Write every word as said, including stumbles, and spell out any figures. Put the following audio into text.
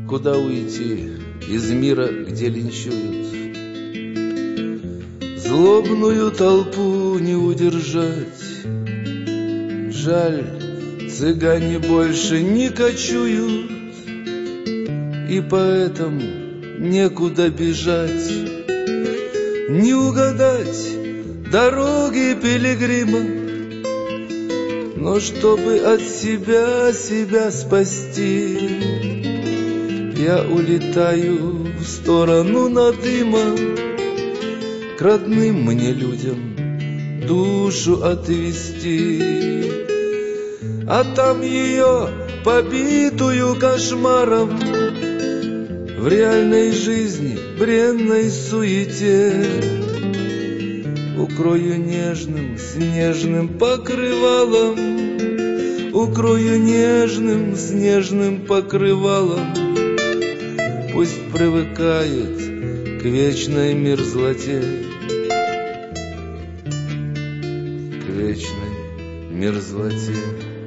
куда уйти из мира, где линчуют. Злобную толпу не удержать. Жаль, цыгане больше не кочуют, и поэтому некуда бежать. Не угадать дороги пилигрима, но чтобы от себя себя спасти, я улетаю в сторону надыма, к родным мне людям душу отвести. А там ее, побитую кошмаром, в реальной жизни, бренной суете, укрою нежным, снежным покрывалом, укрою нежным, снежным покрывалом. Пусть привыкает к вечной мерзлоте, к вечной мерзлоте.